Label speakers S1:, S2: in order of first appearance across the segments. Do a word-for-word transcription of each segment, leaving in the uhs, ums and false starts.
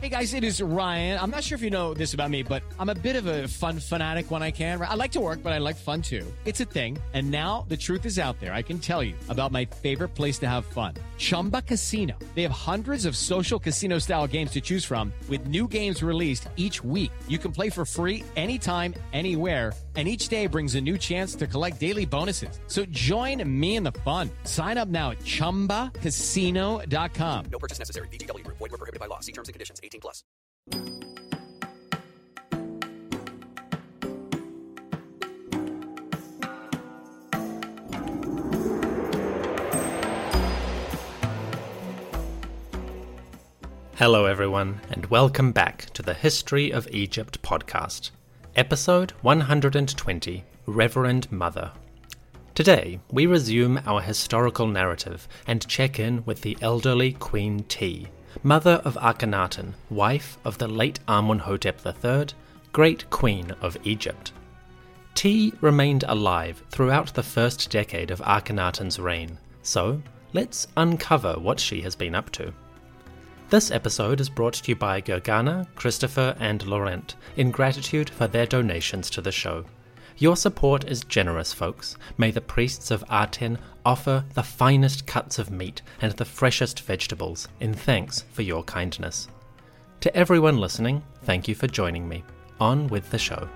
S1: Hey guys, it is Ryan. I'm not sure if you know this about me, but I'm a bit of a fun fanatic when I can. I like to work, but I like fun too. It's a thing. And now the truth is out there. I can tell you about my favorite place to have fun. Chumba Casino. They have hundreds of social casino style games to choose from with new games released each week. You can play for free anytime, anywhere. And each day brings a new chance to collect daily bonuses. So join me in the fun. Sign up now at chumba casino dot com.
S2: No purchase necessary. V G W. Void where prohibited by law. See terms and conditions. eighteen plus.
S3: Hello everyone, and welcome back to the History of Egypt podcast, episode one hundred twenty, Reverend Mother. Today, we resume our historical narrative and check in with the elderly Queen T, mother of Akhenaten, wife of the late Amenhotep the third, great queen of Egypt. T remained alive throughout the first decade of Akhenaten's reign, so let's uncover what she has been up to. This episode is brought to you by Gergana, Christopher, and Laurent in gratitude for their donations to the show. Your support is generous, folks. May the priests of Aten offer the finest cuts of meat and the freshest vegetables in thanks for your kindness. To everyone listening, thank you for joining me. On with the show.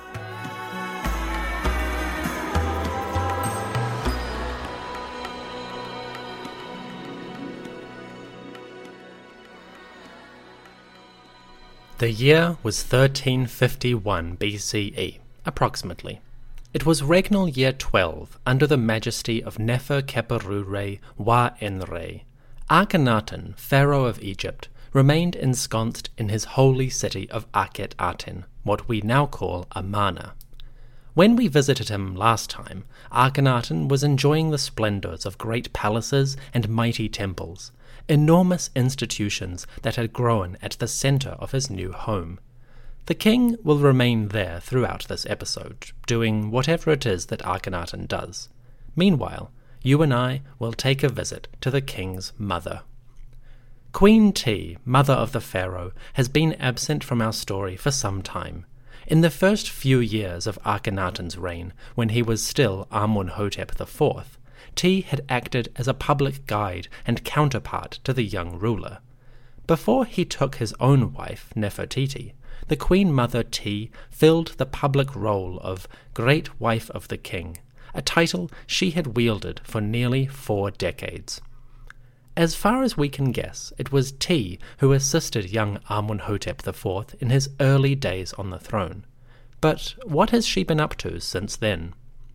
S3: The year was thirteen fifty-one B C E, approximately. It was regnal year twelve, under the majesty of Nefer-Kheperu-Re Wa-En-Re. Akhenaten, pharaoh of Egypt, remained ensconced in his holy city of Akhet-Aten, what we now call Amarna. When we visited him last time, Akhenaten was enjoying the splendors of great palaces and mighty temples, enormous institutions that had grown at the center of his new home. The king will remain there throughout this episode, doing whatever it is that Akhenaten does. Meanwhile, you and I will take a visit to the king's mother. Queen T, mother of the pharaoh, has been absent from our story for some time. In the first few years of Akhenaten's reign, when he was still Amenhotep the fourth, T had acted as a public guide and counterpart to the young ruler. Before he took his own wife, Nefertiti, the Queen Mother T filled the public role of Great Wife of the King, a title she had wielded for nearly four decades. As far as we can guess, it was T who assisted young Amenhotep the fourth in his early days on the throne. But what has she been up to since then?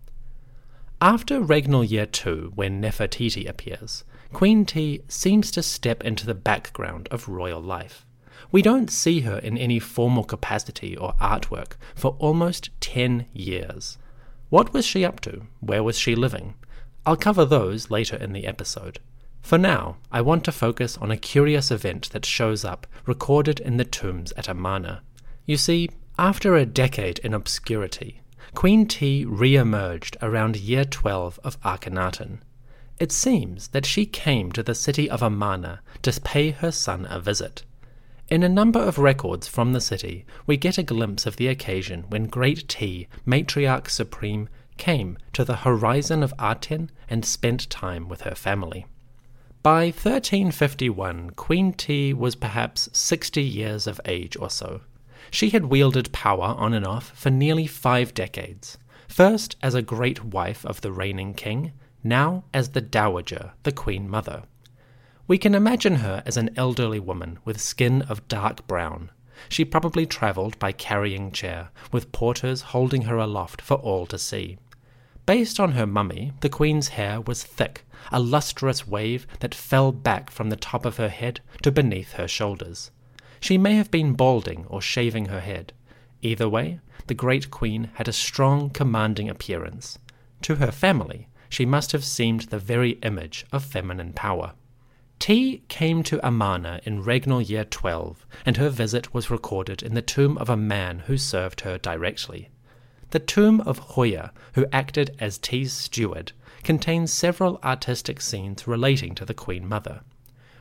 S3: After regnal year two, when Nefertiti appears, Queen T seems to step into the background of royal life. We don't see her in any formal capacity or artwork for almost ten years. What was she up to? Where was she living? I'll cover those later in the episode. For now, I want to focus on a curious event that shows up recorded in the tombs at Amarna. You see, after a decade in obscurity, Queen T re-emerged around year twelve of Akhenaten. It seems that she came to the city of Amarna to pay her son a visit. In a number of records from the city, we get a glimpse of the occasion when Great T, Matriarch Supreme, came to the horizon of Aten and spent time with her family. By thirteen fifty-one, Queen T was perhaps sixty years of age or so. She had wielded power on and off for nearly five decades, first as a great wife of the reigning king, now as the dowager, the Queen Mother. We can imagine her as an elderly woman with skin of dark brown. She probably travelled by carrying chair, with porters holding her aloft for all to see. Based on her mummy, the queen's hair was thick, a lustrous wave that fell back from the top of her head to beneath her shoulders. She may have been balding or shaving her head. Either way, the great queen had a strong, commanding appearance. To her family, she must have seemed the very image of feminine power. T came to Amarna in regnal year twelve, and her visit was recorded in the tomb of a man who served her directly. The tomb of Hoya, who acted as T's steward, contains several artistic scenes relating to the Queen Mother.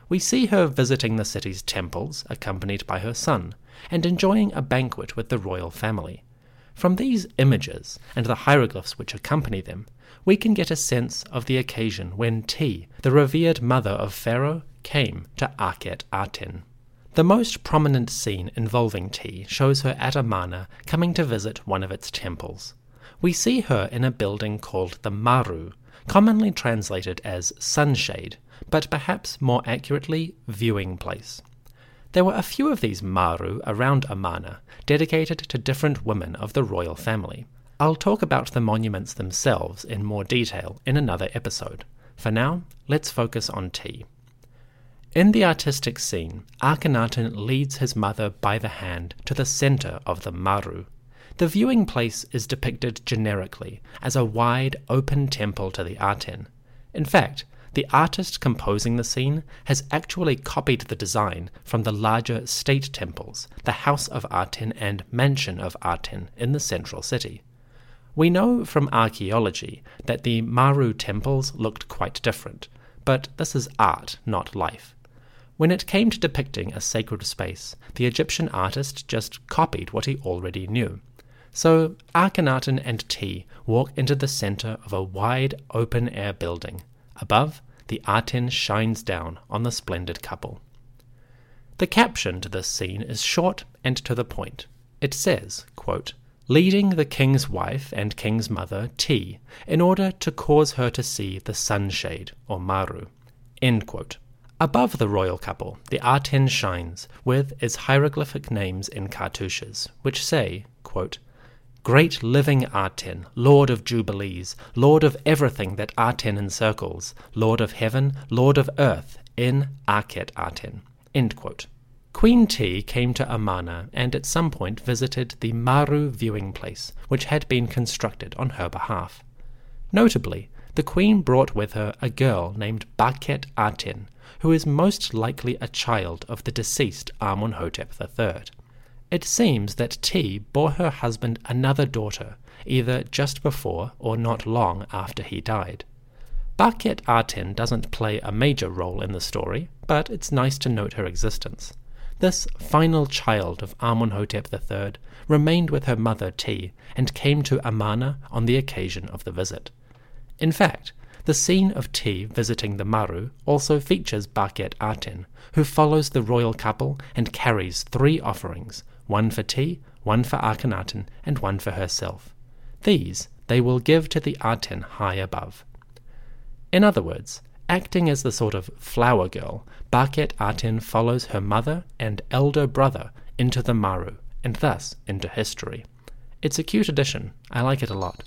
S3: We see her visiting the city's temples, accompanied by her son, and enjoying a banquet with the royal family. From these images, and the hieroglyphs which accompany them, we can get a sense of the occasion when Ti, the revered mother of Pharaoh, came to Akhet Aten. The most prominent scene involving Ti shows her at Amarna coming to visit one of its temples. We see her in a building called the Maru, commonly translated as sunshade, but perhaps more accurately, viewing place. There were a few of these Maru around Amarna, dedicated to different women of the royal family. I'll talk about the monuments themselves in more detail in another episode. For now, let's focus on Ti. In the artistic scene, Akhenaten leads his mother by the hand to the center of the Maru. The viewing place is depicted generically as a wide, open temple to the Aten. In fact, the artist composing the scene has actually copied the design from the larger state temples, the House of Aten and Mansion of Aten in the central city. We know from archaeology that the Maru temples looked quite different, but this is art, not life. When it came to depicting a sacred space, the Egyptian artist just copied what he already knew. So Akhenaten and Ti walk into the center of a wide, open-air building. Above, the Aten shines down on the splendid couple. The caption to this scene is short and to the point. It says, quote, "Leading the king's wife and king's mother, Ti, in order to cause her to see the sunshade, or Maru." End quote. Above the royal couple, the Aten shines, with its hieroglyphic names in cartouches, which say, quote, "Great living Aten, Lord of Jubilees, Lord of everything that Aten encircles, Lord of heaven, Lord of earth, in Akhet Aten." End quote. Queen Ti came to Amarna and at some point visited the Maru viewing place, which had been constructed on her behalf. Notably, the queen brought with her a girl named Bakhet Aten, who is most likely a child of the deceased Amunhotep the third. It seems that Ti bore her husband another daughter, either just before or not long after he died. Bakhet Aten doesn't play a major role in the story, but it's nice to note her existence. This final child of Amunhotep the third remained with her mother Ti and came to Amarna on the occasion of the visit. In fact, the scene of Ti visiting the Maru also features Bakhet Aten, who follows the royal couple and carries three offerings, one for Ti, one for Akhenaten, and one for herself. These they will give to the Aten high above. In other words, acting as the sort of flower girl, Bakhet Aten follows her mother and elder brother into the Maru, and thus into history. It's a cute addition. I like it a lot.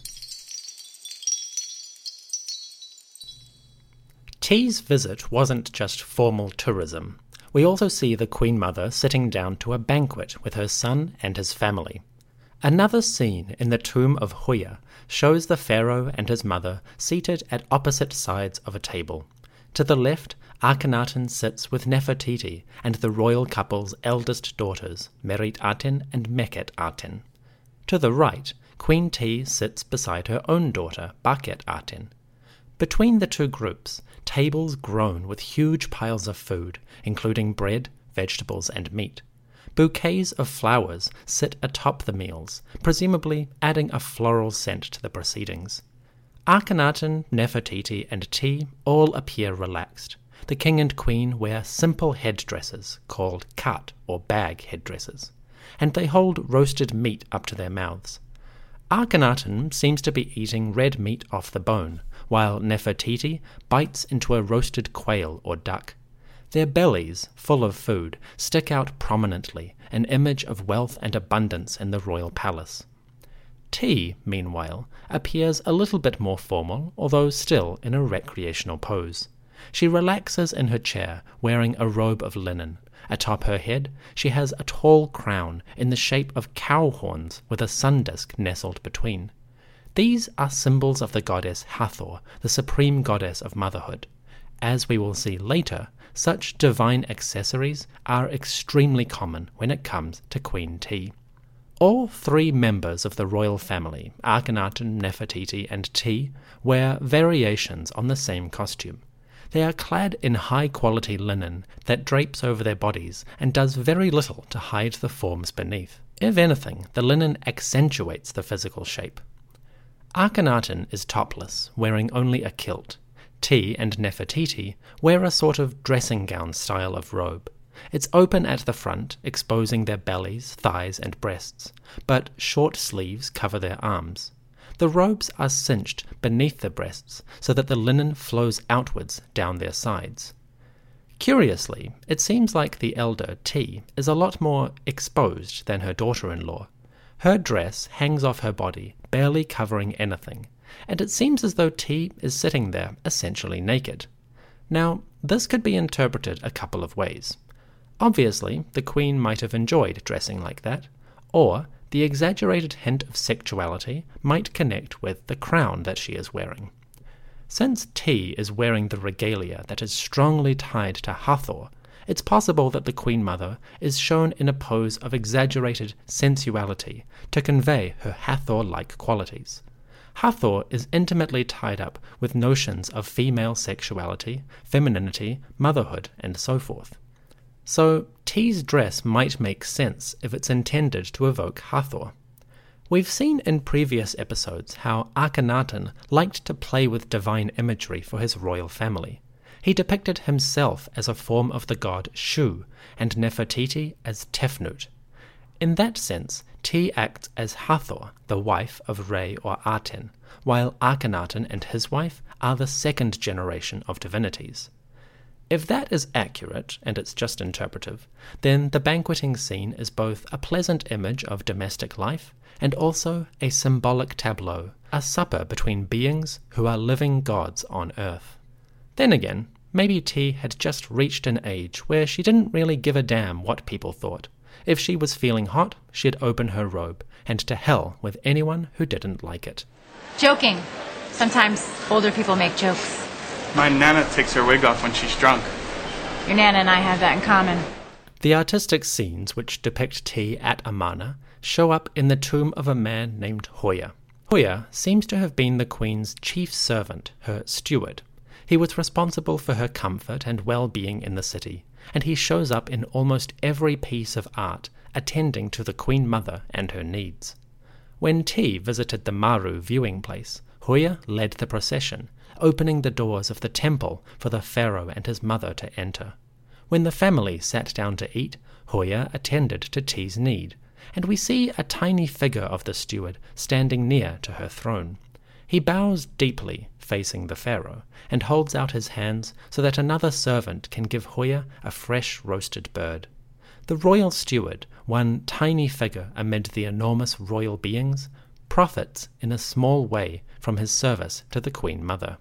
S3: Ti's visit wasn't just formal tourism. We also see the Queen Mother sitting down to a banquet with her son and his family. Another scene in the tomb of Huya shows the pharaoh and his mother seated at opposite sides of a table. To the left, Akhenaten sits with Nefertiti and the royal couple's eldest daughters, Merit Aten and Mekhet Aten. To the right, Queen Ti sits beside her own daughter, Bakhet Aten. Between the two groups, tables groan with huge piles of food, including bread, vegetables, and meat. Bouquets of flowers sit atop the meals, presumably adding a floral scent to the proceedings. Akhenaten, Nefertiti, and Ti all appear relaxed. The king and queen wear simple headdresses, called khat or bag headdresses, and they hold roasted meat up to their mouths. Akhenaten seems to be eating red meat off the bone, while Nefertiti bites into a roasted quail or duck. Their bellies, full of food, stick out prominently, an image of wealth and abundance in the royal palace. Ti, meanwhile, appears a little bit more formal, although still in a recreational pose. She relaxes in her chair, wearing a robe of linen. Atop her head, she has a tall crown in the shape of cow horns with a sun disk nestled between. These are symbols of the goddess Hathor, the supreme goddess of motherhood. As we will see later, such divine accessories are extremely common when it comes to Queen Ti. All three members of the royal family, Akhenaten, Nefertiti, and Ti, wear variations on the same costume. They are clad in high-quality linen that drapes over their bodies and does very little to hide the forms beneath. If anything, the linen accentuates the physical shape. Akhenaten is topless, wearing only a kilt. Ti and Nefertiti wear a sort of dressing gown style of robe. It's open at the front, exposing their bellies, thighs, and breasts, but short sleeves cover their arms. The robes are cinched beneath the breasts so that the linen flows outwards down their sides. Curiously, it seems like the elder Ti is a lot more exposed than her daughter-in-law. Her dress hangs off her body, barely covering anything, and it seems as though Ti is sitting there essentially naked. Now, this could be interpreted a couple of ways. Obviously, the queen might have enjoyed dressing like that, or the exaggerated hint of sexuality might connect with the crown that she is wearing. Since Ti is wearing the regalia that is strongly tied to Hathor, it's possible that the Queen Mother is shown in a pose of exaggerated sensuality to convey her Hathor-like qualities. Hathor is intimately tied up with notions of female sexuality, femininity, motherhood, and so forth. So Ti's dress might make sense if it's intended to evoke Hathor. We've seen in previous episodes how Akhenaten liked to play with divine imagery for his royal family. He depicted himself as a form of the god Shu, and Nefertiti as Tefnut. In that sense, Ti acts as Hathor, the wife of Re or Aten, while Akhenaten and his wife are the second generation of divinities. If that is accurate, and it's just interpretive, then the banqueting scene is both a pleasant image of domestic life and also a symbolic tableau, a supper between beings who are living gods on earth. Then again, maybe Ti had just reached an age where she didn't really give a damn what people thought. If she was feeling hot, she'd open her robe, and to hell with anyone who didn't like it.
S4: Joking. Sometimes older people make jokes.
S5: My Nana takes her wig off when she's drunk.
S4: Your Nana and I have that in common.
S3: The artistic scenes which depict Ti at Amarna show up in the tomb of a man named Hoya. Hoya seems to have been the queen's chief servant, her steward. He was responsible for her comfort and well-being in the city, and he shows up in almost every piece of art, attending to the Queen Mother and her needs. When Ti visited the Maru viewing place, Hoya led the procession, opening the doors of the temple for the pharaoh and his mother to enter. When the family sat down to eat, Hoya attended to Ti's need, and we see a tiny figure of the steward standing near to her throne. He bows deeply, facing the pharaoh, and holds out his hands so that another servant can give Hoya a fresh roasted bird. The royal steward, one tiny figure amid the enormous royal beings, profits in a small way from his service to the Queen Mother.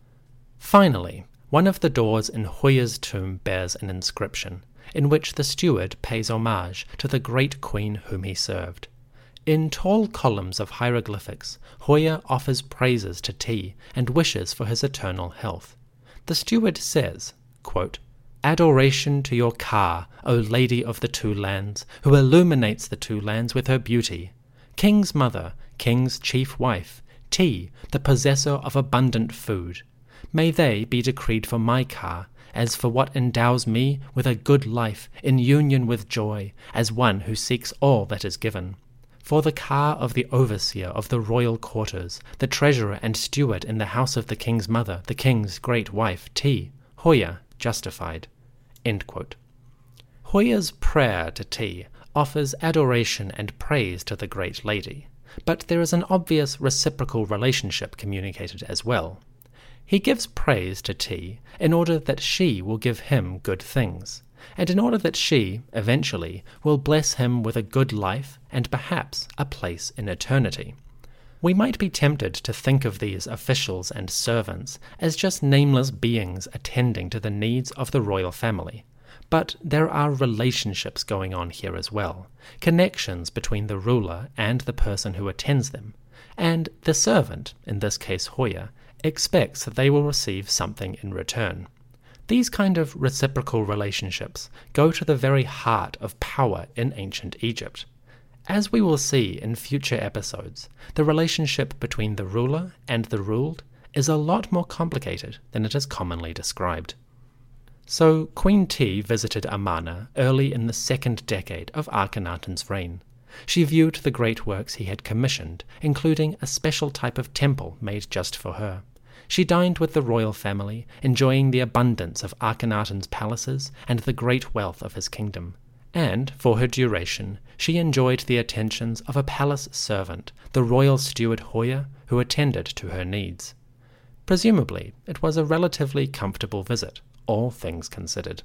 S3: Finally, one of the doors in Hoya's tomb bears an inscription, in which the steward pays homage to the great queen whom he served. In tall columns of hieroglyphics, Hoya offers praises to Ti and wishes for his eternal health. The steward says, quote, "Adoration to your Ka, O Lady of the Two Lands, who illuminates the two lands with her beauty. King's mother, king's chief wife, Ti, the possessor of abundant food. May they be decreed for my Ka, as for what endows me with a good life in union with joy, as one who seeks all that is given. For the Ka of the overseer of the royal quarters, the treasurer and steward in the house of the king's mother, the king's great wife, Ti, Hoya justified." End quote. Hoya's prayer to Ti offers adoration and praise to the great lady, but there is an obvious reciprocal relationship communicated as well. He gives praise to Ti in order that she will give him good things, and in order that she, eventually, will bless him with a good life and perhaps a place in eternity. We might be tempted to think of these officials and servants as just nameless beings attending to the needs of the royal family, but there are relationships going on here as well, connections between the ruler and the person who attends them, and the servant, in this case Hoya, expects that they will receive something in return. These kind of reciprocal relationships go to the very heart of power in ancient Egypt. As we will see in future episodes, the relationship between the ruler and the ruled is a lot more complicated than it is commonly described. So Queen Ti visited Amarna early in the second decade of Akhenaten's reign. She viewed the great works he had commissioned, including a special type of temple made just for her. She dined with the royal family, enjoying the abundance of Akhenaten's palaces and the great wealth of his kingdom. And, for her duration, she enjoyed the attentions of a palace servant, the royal steward Hoya, who attended to her needs. Presumably, it was a relatively comfortable visit, all things considered.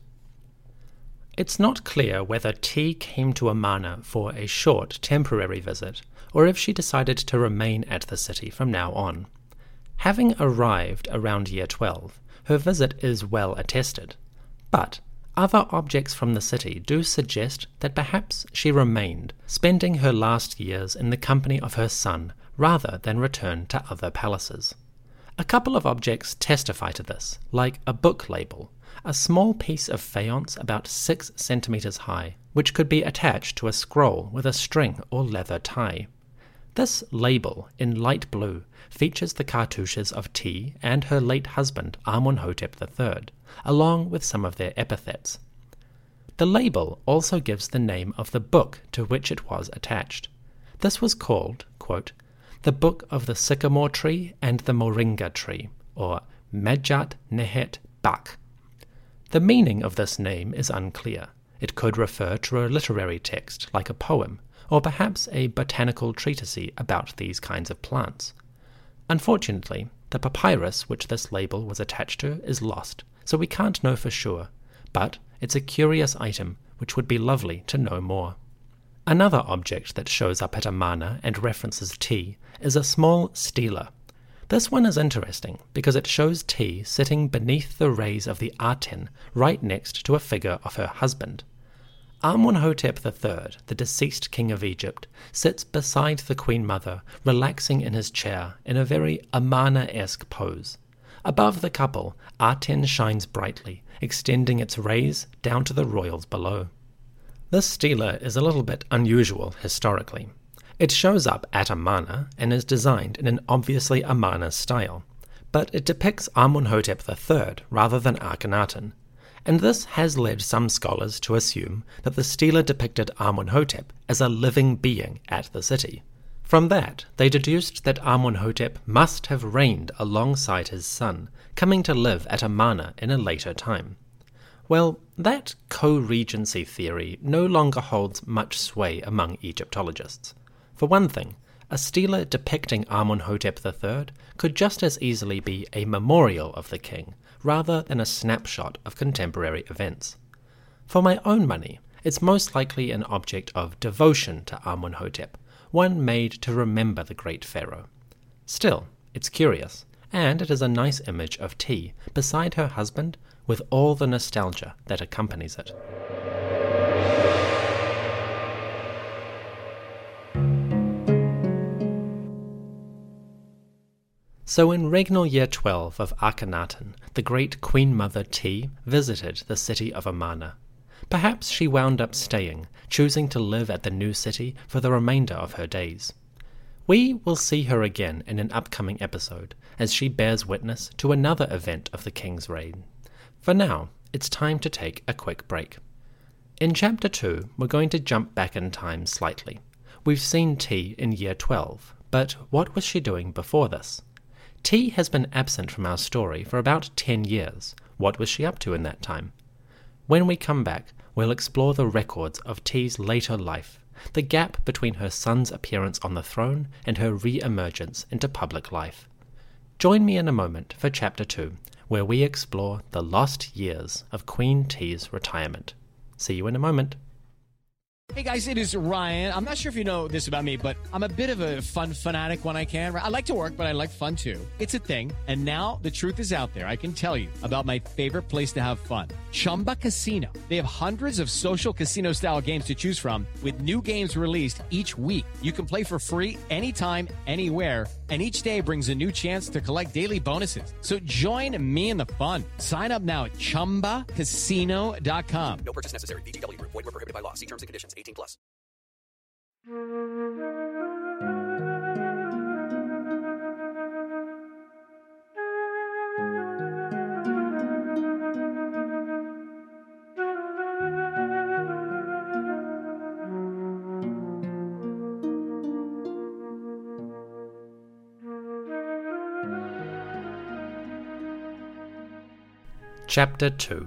S3: It's not clear whether Ti came to Amarna for a short, temporary visit, or if she decided to remain at the city from now on. Having arrived around year twelve, her visit is well attested, but other objects from the city do suggest that perhaps she remained, spending her last years in the company of her son rather than return to other palaces. A couple of objects testify to this, like a book label, a small piece of faience about six centimeters high, which could be attached to a scroll with a string or leather tie. This label, in light blue, features the cartouches of Ti and her late husband Amenhotep the third, along with some of their epithets. The label also gives the name of the book to which it was attached. This was called, quote, the Book of the Sycamore Tree and the Moringa Tree, or Medjat Nehet Bak. The meaning of this name is unclear. It could refer to a literary text, like a poem, or perhaps a botanical treatise about these kinds of plants. Unfortunately, the papyrus which this label was attached to is lost, so we can't know for sure, but it's a curious item which would be lovely to know more. Another object that shows up at Amarna and references Ti is a small stela. This one is interesting because it shows Ti sitting beneath the rays of the Aten right next to a figure of her husband. Amenhotep the third, the deceased king of Egypt, sits beside the Queen Mother, relaxing in his chair in a very Amarna-esque pose. Above the couple, Aten shines brightly, extending its rays down to the royals below. This stela is a little bit unusual historically. It shows up at Amarna and is designed in an obviously Amarna style, but it depicts Amenhotep the third rather than Akhenaten, and this has led some scholars to assume that the stela depicted Amenhotep as a living being at the city. From that, they deduced that Amenhotep must have reigned alongside his son, coming to live at Amarna in a later time. Well, that co-regency theory no longer holds much sway among Egyptologists. For one thing, a stela depicting Amenhotep the third could just as easily be a memorial of the king, rather than a snapshot of contemporary events. For my own money, it's most likely an object of devotion to Amenhotep, one made to remember the great pharaoh. Still, it's curious, and it is a nice image of Ti beside her husband with all the nostalgia that accompanies it. So in regnal year twelve of Akhenaten, the great Queen Mother Ti visited the city of Amarna. Perhaps she wound up staying, choosing to live at the new city for the remainder of her days. We will see her again in an upcoming episode, as she bears witness to another event of the king's reign. For now, it's time to take a quick break. In Chapter two, we're going to jump back in time slightly. We've seen Ti in year twelve, but what was she doing before this? Ti has been absent from our story for about ten years. What was she up to in that time? When we come back, we'll explore the records of Ti's later life, the gap between her son's appearance on the throne and her re-emergence into public life. Join me in a moment for Chapter two, where we explore the lost years of Queen Ti's retirement. See you in a moment.
S1: Hey guys, it is Ryan. I'm not sure if you know this about me, but I'm a bit of a fun fanatic when I can. I like to work, but I like fun too. It's a thing. And now the truth is out there. I can tell you about my favorite place to have fun. Chumba Casino. They have hundreds of social casino style games to choose from with new games released each week. You can play for free anytime, anywhere. And each day brings a new chance to collect daily bonuses. So join me in the fun. Sign up now at chumba casino dot com.
S2: No purchase necessary. V G W Group. Void where prohibited by law. See terms and conditions. eighteen plus.
S3: Chapter two.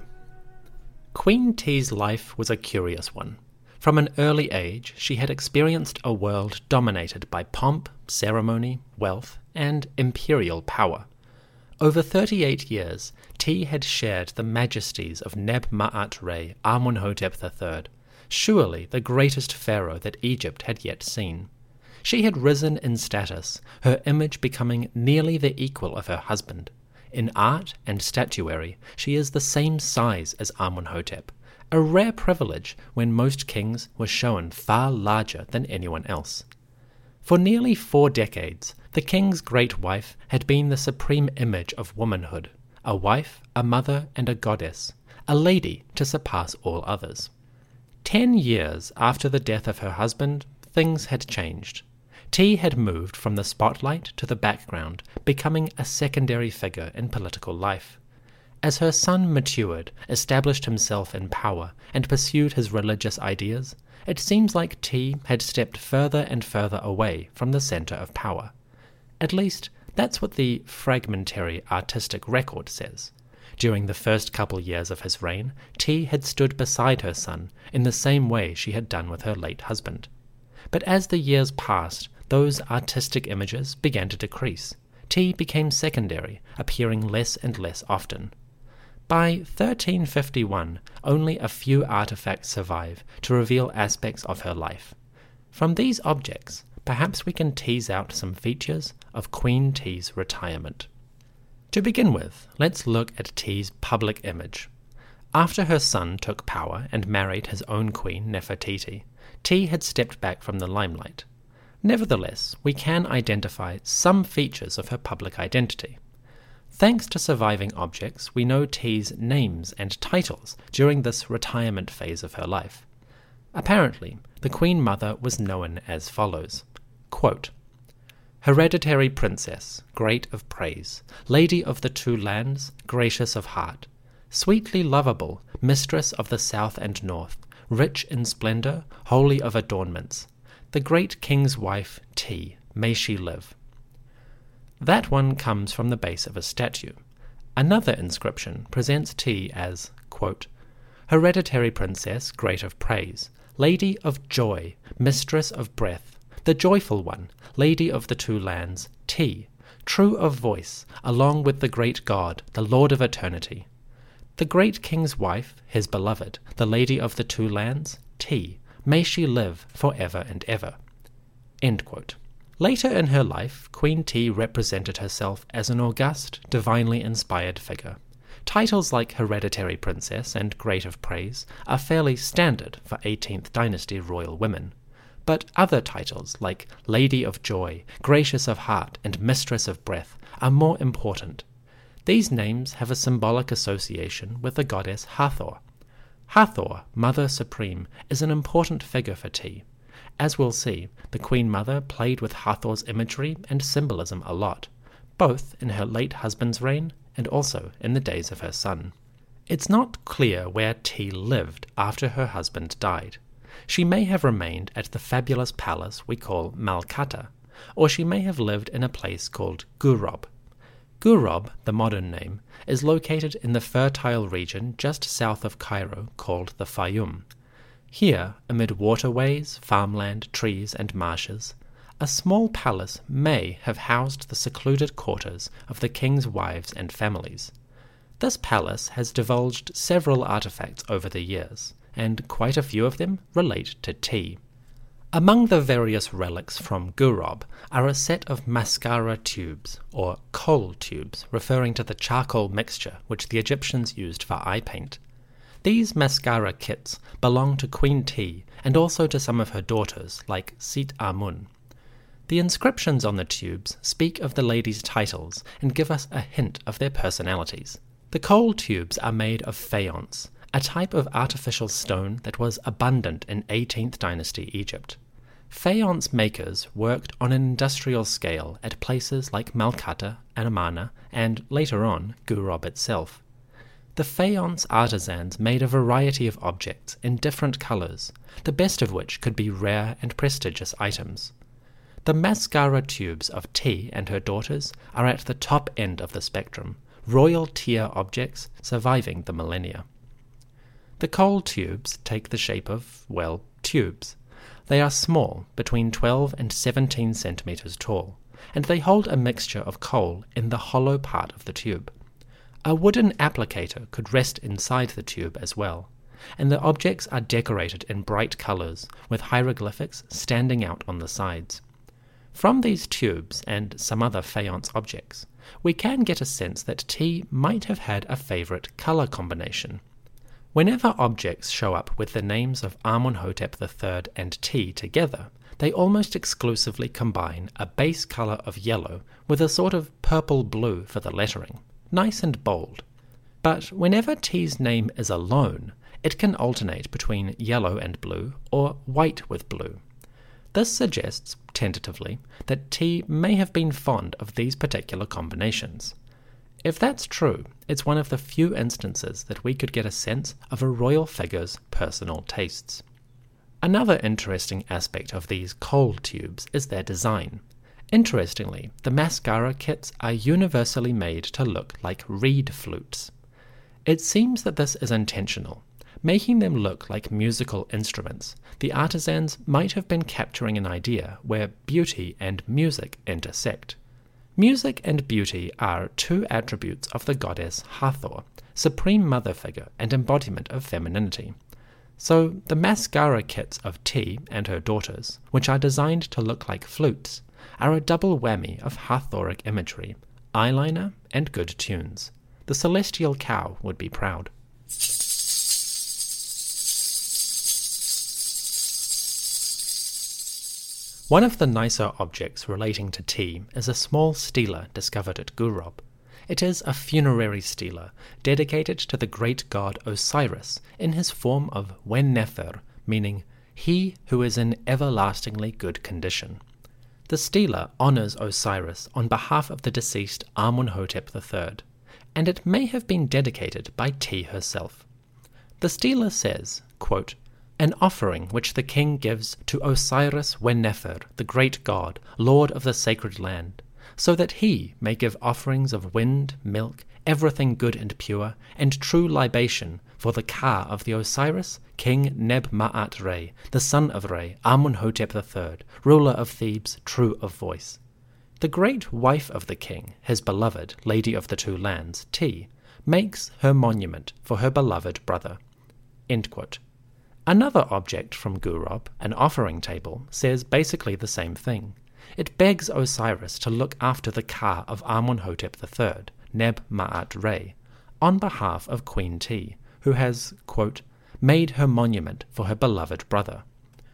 S3: Queen T's life was a curious one. From an early age, she had experienced a world dominated by pomp, ceremony, wealth, and imperial power. Over thirty-eight years, T had shared the majesties of Neb-Ma'at-Re Amenhotep the Third, surely the greatest pharaoh that Egypt had yet seen. She had risen in status, her image becoming nearly the equal of her husband. In art and statuary, she is the same size as Amenhotep, a rare privilege when most kings were shown far larger than anyone else. For nearly four decades, the king's great wife had been the supreme image of womanhood, a wife, a mother, and a goddess, a lady to surpass all others. Ten years after the death of her husband, things had changed. T had moved from the spotlight to the background, becoming a secondary figure in political life. As her son matured, established himself in power, and pursued his religious ideas, it seems like T had stepped further and further away from the center of power. At least, that's what the fragmentary artistic record says. During the first couple years of his reign, T had stood beside her son in the same way she had done with her late husband. But as the years passed, those artistic images began to decrease. T became secondary, appearing less and less often. By thirteen fifty-one, only a few artifacts survive to reveal aspects of her life. From these objects, perhaps we can tease out some features of Queen T's retirement. To begin with, let's look at T's public image. After her son took power and married his own queen, Nefertiti, T had stepped back from the limelight. Nevertheless, we can identify some features of her public identity. Thanks to surviving objects, we know T's names and titles during this retirement phase of her life. Apparently, the Queen Mother was known as follows. Quote, Hereditary Princess, great of praise, Lady of the Two Lands, gracious of heart, sweetly lovable, Mistress of the South and North, rich in splendor, holy of adornments, the great King's wife, T, may she live. That one comes from the base of a statue. Another inscription presents T as, quote, Hereditary Princess, great of praise, Lady of joy, Mistress of breath, the joyful one, Lady of the Two Lands, T, true of voice, along with the great God, the Lord of eternity. The great King's wife, his beloved, the Lady of the Two Lands, T, may she live for ever and ever. End quote. Later in her life, Queen T represented herself as an august, divinely inspired figure. Titles like Hereditary Princess and Great of Praise are fairly standard for eighteenth dynasty royal women. But other titles like Lady of Joy, Gracious of Heart, and Mistress of Breath are more important. These names have a symbolic association with the goddess Hathor. Hathor, Mother Supreme, is an important figure for T. As we'll see, the Queen Mother played with Hathor's imagery and symbolism a lot, both in her late husband's reign and also in the days of her son. It's not clear where T lived after her husband died. She may have remained at the fabulous palace we call Malkata, or she may have lived in a place called Gurob. Gurob, the modern name, is located in the fertile region just south of Cairo called the Fayum. Here, amid waterways, farmland, trees, and marshes, a small palace may have housed the secluded quarters of the king's wives and families. This palace has divulged several artifacts over the years, and quite a few of them relate to T. Among the various relics from Gurob are a set of mascara tubes, or kohl tubes, referring to the charcoal mixture which the Egyptians used for eye paint. These mascara kits belong to Queen T and also to some of her daughters, like Sit Amun. The inscriptions on the tubes speak of the ladies' titles and give us a hint of their personalities. The kohl tubes are made of faience, a type of artificial stone that was abundant in eighteenth dynasty Egypt. Faience makers worked on an industrial scale at places like Malkata, Amarna, and later on, Gurob itself. The faience artisans made a variety of objects in different colors, the best of which could be rare and prestigious items. The mascara tubes of T and her daughters are at the top end of the spectrum, royal tier objects surviving the millennia. The coal tubes take the shape of, well, tubes. They are small, between twelve and seventeen centimetres tall, and they hold a mixture of coal in the hollow part of the tube. A wooden applicator could rest inside the tube as well, and the objects are decorated in bright colours, with hieroglyphics standing out on the sides. From these tubes and some other faience objects, we can get a sense that tea might have had a favourite colour combination. Whenever objects show up with the names of Amenhotep the third and tea together, they almost exclusively combine a base colour of yellow with a sort of purple-blue for the lettering, nice and bold. But whenever tea's name is alone, it can alternate between yellow and blue or white with blue. This suggests, tentatively, that tea may have been fond of these particular combinations. If that's true, it's one of the few instances that we could get a sense of a royal figure's personal tastes. Another interesting aspect of these coal tubes is their design. Interestingly, the mascara kits are universally made to look like reed flutes. It seems that this is intentional. Making them look like musical instruments, the artisans might have been capturing an idea where beauty and music intersect. Music and beauty are two attributes of the goddess Hathor, supreme mother figure and embodiment of femininity. So the mascara kits of Tea and her daughters, which are designed to look like flutes, are a double whammy of Hathoric imagery, eyeliner and good tunes. The celestial cow would be proud. One of the nicer objects relating to tea is a small stela discovered at Gurob. It is a funerary stela dedicated to the great god Osiris in his form of Wen-Nefer, meaning he who is in everlastingly good condition. The stela honors Osiris on behalf of the deceased Amenhotep the third, and it may have been dedicated by Tea herself. The stela says, quote, "An offering which the king gives to Osiris Wen-Nefer, the great god, lord of the sacred land, so that he may give offerings of wind, milk, everything good and pure, and true libation for the Ka of the Osiris, King Neb-Ma'at-Re, the son of Re, Amenhotep the third, ruler of Thebes, true of voice. The great wife of the king, his beloved, lady of the two lands, Tea, makes her monument for her beloved brother." End quote. Another object from Gurob, an offering table, says basically the same thing. It begs Osiris to look after the Ka of Amenhotep the third, Neb-Ma'at-Re, on behalf of Queen Tea, who has, quote, made her monument for her beloved brother.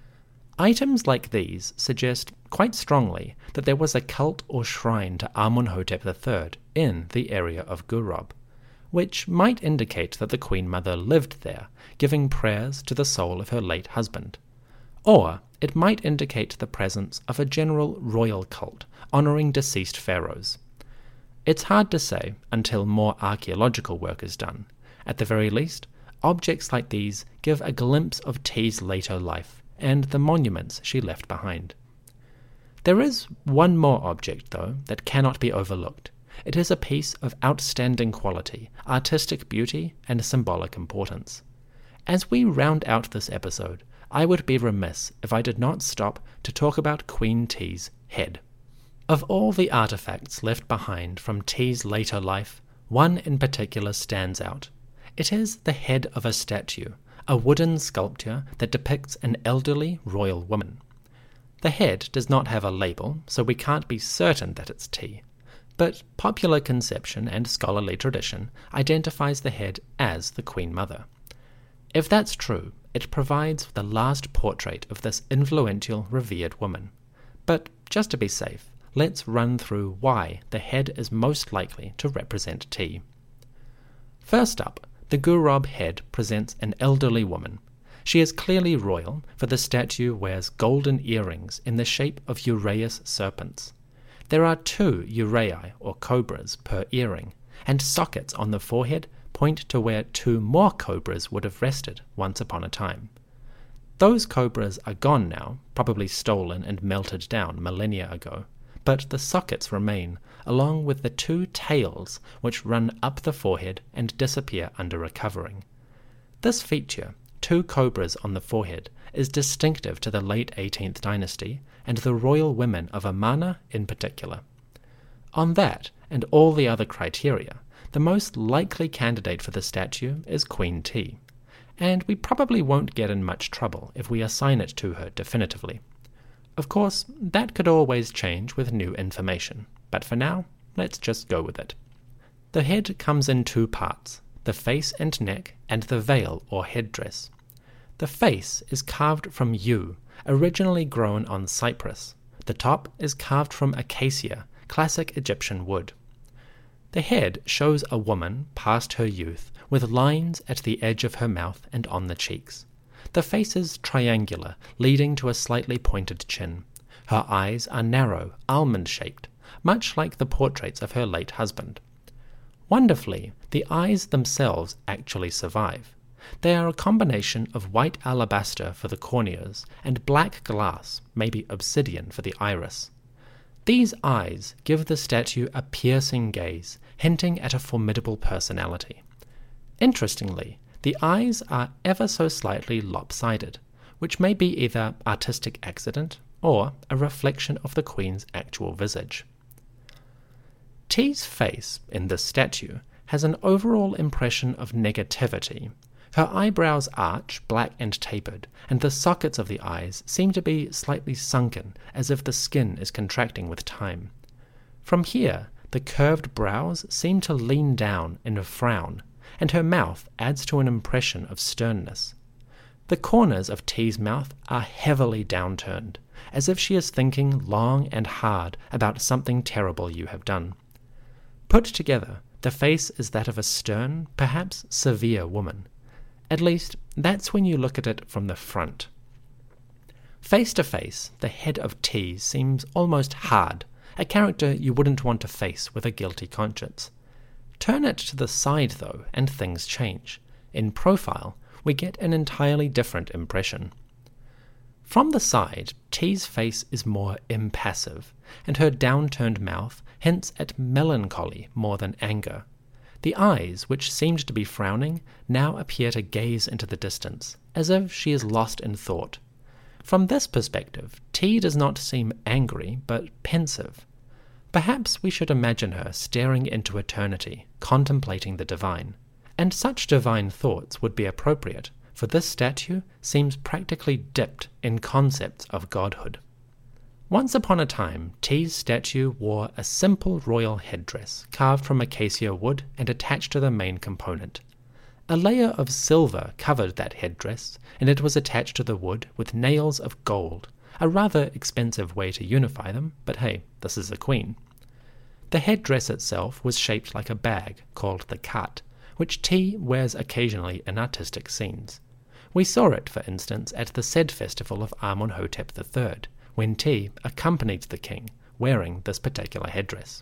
S3: Items like these suggest quite strongly that there was a cult or shrine to Amenhotep the third in the area of Gurob, which might indicate that the Queen Mother lived there, giving prayers to the soul of her late husband. Or it might indicate the presence of a general royal cult honouring deceased pharaohs. It's hard to say until more archaeological work is done. At the very least, objects like these give a glimpse of Tea's later life and the monuments she left behind. There is one more object, though, that cannot be overlooked. It is a piece of outstanding quality, artistic beauty, and symbolic importance. As we round out this episode, I would be remiss if I did not stop to talk about Queen Tea's head. Of all the artifacts left behind from Tea's later life, one in particular stands out. It is the head of a statue, a wooden sculpture that depicts an elderly royal woman. The head does not have a label, so we can't be certain that it's Tea. But popular conception and scholarly tradition identifies the head as the Queen Mother. If that's true, it provides the last portrait of this influential, revered woman. But just to be safe, let's run through why the head is most likely to represent Tea. First up, the Gurob head presents an elderly woman. She is clearly royal, for the statue wears golden earrings in the shape of uraeus serpents. There are two uraei, or cobras, per earring, and sockets on the forehead point to where two more cobras would have rested once upon a time. Those cobras are gone now, probably stolen and melted down millennia ago, but the sockets remain, along with the two tails which run up the forehead and disappear under a covering. This feature, two cobras on the forehead, is distinctive to the late eighteenth dynasty and the royal women of Amarna in particular. On that, and all the other criteria, the most likely candidate for the statue is Queen T, and we probably won't get in much trouble if we assign it to her definitively. Of course, that could always change with new information, but for now, let's just go with it. The head comes in two parts, the face and neck, and the veil or headdress. The face is carved from yew, originally grown on cypress. The top is carved from acacia, classic Egyptian wood. The head shows a woman past her youth, with lines at the edge of her mouth and on the cheeks. The face is triangular, leading to a slightly pointed chin. Her eyes are narrow, almond-shaped, much like the portraits of her late husband. Wonderfully, the eyes themselves actually survive. They are a combination of white alabaster for the corneas and black glass, maybe obsidian, for the iris. These eyes give the statue a piercing gaze, hinting at a formidable personality. Interestingly, the eyes are ever so slightly lopsided, which may be either artistic accident or a reflection of the Queen's actual visage. T's face in this statue has an overall impression of negativity. Her eyebrows arch, black and tapered, and the sockets of the eyes seem to be slightly sunken, as if the skin is contracting with time. From here, the curved brows seem to lean down in a frown, and her mouth adds to an impression of sternness. The corners of T's mouth are heavily downturned, as if she is thinking long and hard about something terrible you have done. Put together, the face is that of a stern, perhaps severe woman. At least, that's when you look at it from the front. Face to face, the head of T seems almost hard, a character you wouldn't want to face with a guilty conscience. Turn it to the side, though, and things change. In profile, we get an entirely different impression. From the side, T's face is more impassive, and her downturned mouth hints at melancholy more than anger. The eyes, which seemed to be frowning, now appear to gaze into the distance, as if she is lost in thought. From this perspective, T does not seem angry, but pensive. Perhaps we should imagine her staring into eternity, contemplating the divine. And such divine thoughts would be appropriate, for this statue seems practically dipped in concepts of godhood. Once upon a time, T's statue wore a simple royal headdress, carved from acacia wood and attached to the main component. A layer of silver covered that headdress, and it was attached to the wood with nails of gold, a rather expensive way to unify them, but hey, this is a queen. The headdress itself was shaped like a bag, called the kat, which T wears occasionally in artistic scenes. We saw it, for instance, at the Sed festival of Amenhotep the Third, when T accompanied the king, wearing this particular headdress.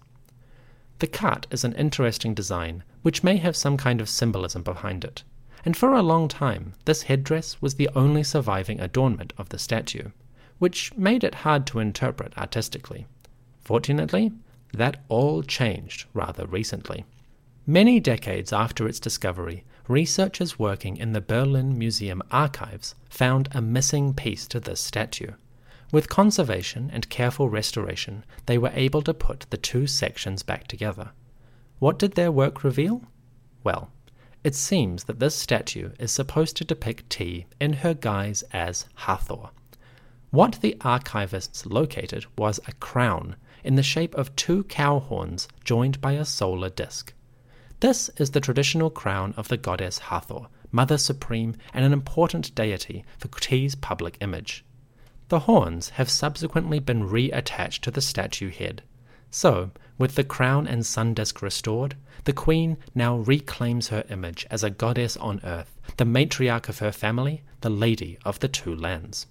S3: The kat is an interesting design, which may have some kind of symbolism behind it, and for a long time this headdress was the only surviving adornment of the statue, which made it hard to interpret artistically. Fortunately, that all changed rather recently. Many decades after its discovery, researchers working in the Berlin Museum archives found a missing piece to this statue. With conservation and careful restoration, they were able to put the two sections back together. What did their work reveal? Well, it seems that this statue is supposed to depict T in her guise as Hathor. What the archivists located was a crown in the shape of two cow horns joined by a solar disk. This is the traditional crown of the goddess Hathor, Mother Supreme and an important deity for T's public image. The horns have subsequently been reattached to the statue head. So, with the crown and sun disk restored, the queen now reclaims her image as a goddess on earth, the matriarch of her family, the lady of the two lands.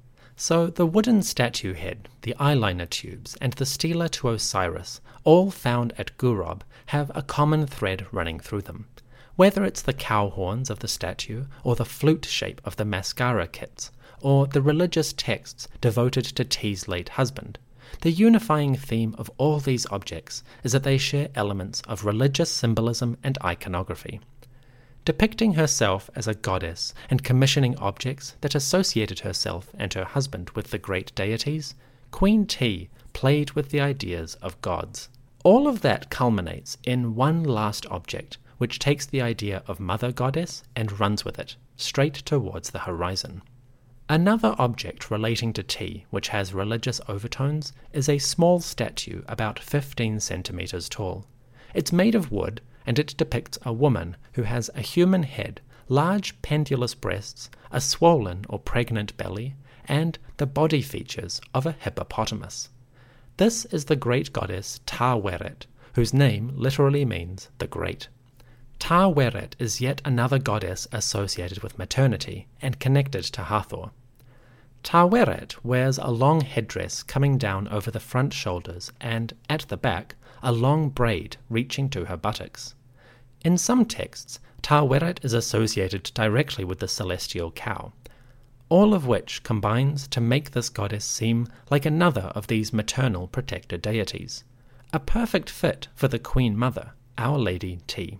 S3: So the wooden statue head, the eyeliner tubes, and the stela to Osiris, all found at Gurob, have a common thread running through them. Whether it's the cow horns of the statue, or the flute shape of the mascara kits, or the religious texts devoted to T's late husband, the unifying theme of all these objects is that they share elements of religious symbolism and iconography. Depicting herself as a goddess and commissioning objects that associated herself and her husband with the great deities, Queen T played with the ideas of gods. All of that culminates in one last object, which takes the idea of Mother Goddess and runs with it, straight towards the horizon. Another object relating to T, which has religious overtones, is a small statue about fifteen centimeters tall. It's made of wood, and it depicts a woman who has a human head, large pendulous breasts, a swollen or pregnant belly, and the body features of a hippopotamus. This is the great goddess Ta-Weret, whose name literally means the great. Ta-Weret is yet another goddess associated with maternity and connected to Hathor. Ta-Weret wears a long headdress coming down over the front shoulders and, at the back, a long braid reaching to her buttocks. In some texts, Ta-Weret is associated directly with the celestial cow, all of which combines to make this goddess seem like another of these maternal protector deities, a perfect fit for the Queen Mother, Our Lady T.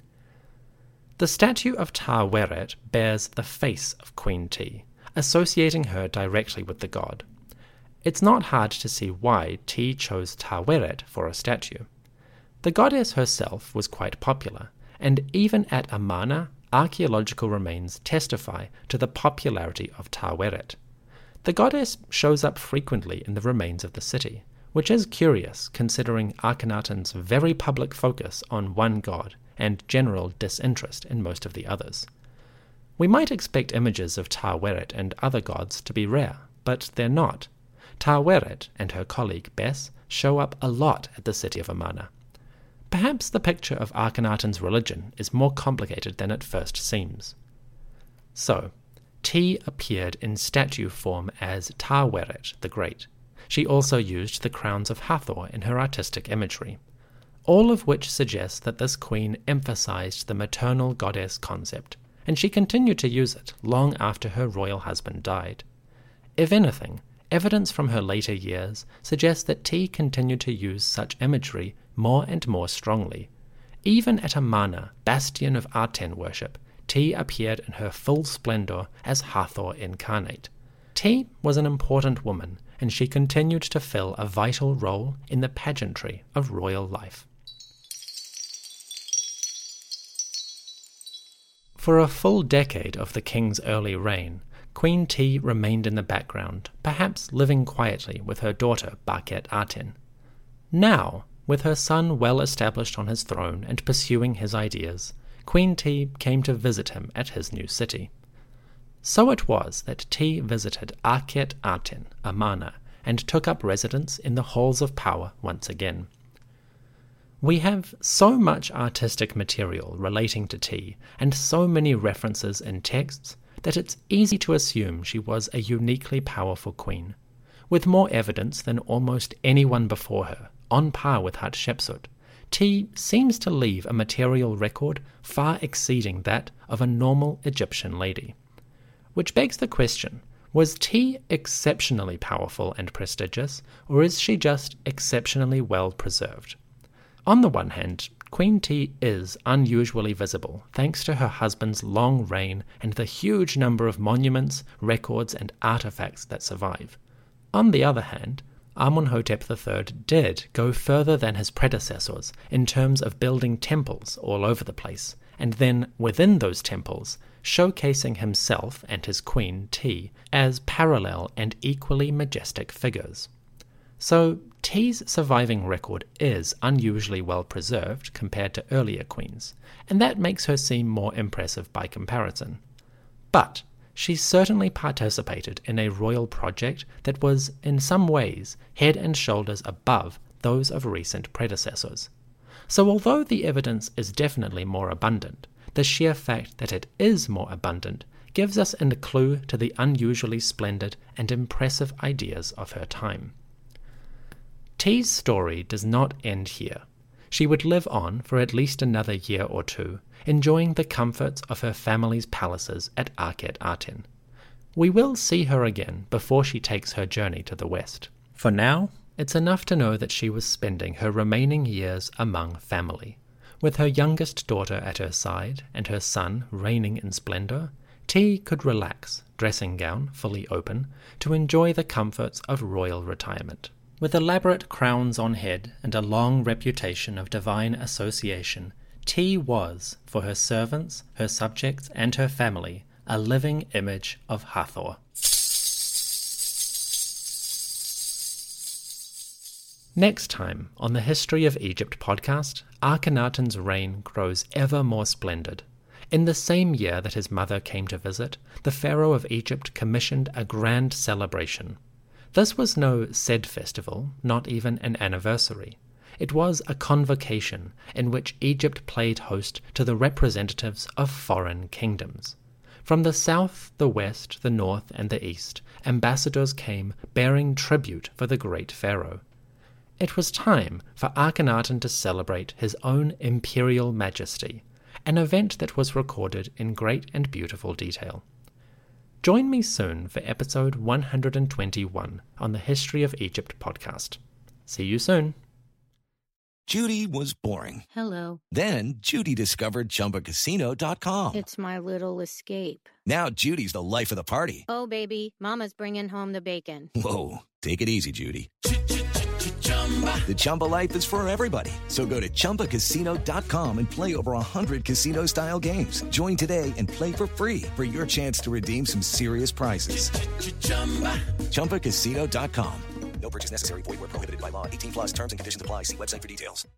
S3: The statue of Ta-Weret bears the face of Queen T, associating her directly with the god. It's not hard to see why T chose Ta-Weret for a statue. The goddess herself was quite popular, and even at Amarna, archaeological remains testify to the popularity of Ta-Weret. The goddess shows up frequently in the remains of the city, which is curious considering Akhenaten's very public focus on one god and general disinterest in most of the others. We might expect images of Ta-Weret and other gods to be rare, but they're not. Ta-Weret and her colleague Bes show up a lot at the city of Amarna. Perhaps the picture of Akhenaten's religion is more complicated than it first seems. So, T appeared in statue form as Ta-Weret the Great. She also used the crowns of Hathor in her artistic imagery, all of which suggests that this queen emphasized the maternal goddess concept, and she continued to use it long after her royal husband died. If anything, evidence from her later years suggests that T continued to use such imagery more and more strongly. Even at Amarna, bastion of Aten worship, T appeared in her full splendor as Hathor incarnate. T was an important woman, and she continued to fill a vital role in the pageantry of royal life. For a full decade of the king's early reign, Queen T remained in the background, perhaps living quietly with her daughter Bakhet Aten. Now, with her son well established on his throne and pursuing his ideas, Queen T came to visit him at his new city. So it was that T visited Akhet Aten, Amarna, and took up residence in the halls of power once again. We have so much artistic material relating to T, and so many references in texts, that it's easy to assume she was a uniquely powerful queen, with more evidence than almost anyone before her, on par with Hatshepsut. T seems to leave a material record far exceeding that of a normal Egyptian lady. Which begs the question, was T exceptionally powerful and prestigious, or is she just exceptionally well preserved? On the one hand, Queen T is unusually visible thanks to her husband's long reign and the huge number of monuments, records, and artifacts that survive. On the other hand, Amenhotep the Third did go further than his predecessors in terms of building temples all over the place, and then within those temples, showcasing himself and his queen T as parallel and equally majestic figures. So T's surviving record is unusually well preserved compared to earlier queens, and that makes her seem more impressive by comparison. But she certainly participated in a royal project that was, in some ways, head and shoulders above those of recent predecessors. So although the evidence is definitely more abundant, the sheer fact that it is more abundant gives us a clue to the unusually splendid and impressive ideas of her time. T's story does not end here. She would live on for at least another year or two, enjoying the comforts of her family's palaces at Akhet Aten. We will see her again before she takes her journey to the west. For now, It's enough to know that she was spending her remaining years among family. With her youngest daughter at her side and her son reigning in splendor, T could relax, dressing gown fully open, to enjoy the comforts of royal retirement. With elaborate crowns on head and a long reputation of divine association, T was, for her servants, her subjects, and her family, a living image of Hathor. Next time on the History of Egypt podcast, Akhenaten's reign grows ever more splendid. In the same year that his mother came to visit, the Pharaoh of Egypt commissioned a grand celebration. This was no said festival, not even an anniversary. It was a convocation in which Egypt played host to the representatives of foreign kingdoms. From the south, the west, the north, and the east, ambassadors came bearing tribute for the great Pharaoh. It was time for Akhenaten to celebrate his own imperial majesty, an event that was recorded in great and beautiful detail. Join me soon for episode one hundred twenty-one on the History of Egypt podcast. See you soon.
S6: Judy was boring.
S7: Hello.
S6: Then Judy discovered Chumba Casino dot com.
S7: It's my little escape.
S6: Now Judy's the life of the party.
S7: Oh, baby, mama's bringing home the bacon.
S6: Whoa, take it easy, Judy. The Chumba life is for everybody. So go to Chumba Casino dot com and play over one hundred casino-style games. Join today and play for free for your chance to redeem some serious prizes. Chumba Casino dot com.
S2: No purchase necessary. Void where prohibited by law. eighteen plus terms and conditions apply. See website for details.